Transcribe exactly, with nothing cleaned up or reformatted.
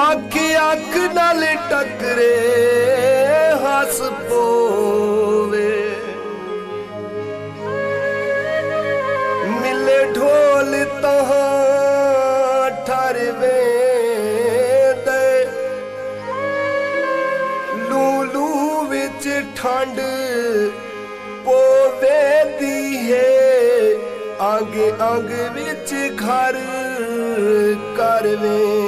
अख अख नाल टकरे हस पोवे मिले ढोल तहां ठरवे दे लूलू विच ठंड पोवे दी है अंग अंग विच घर करवे।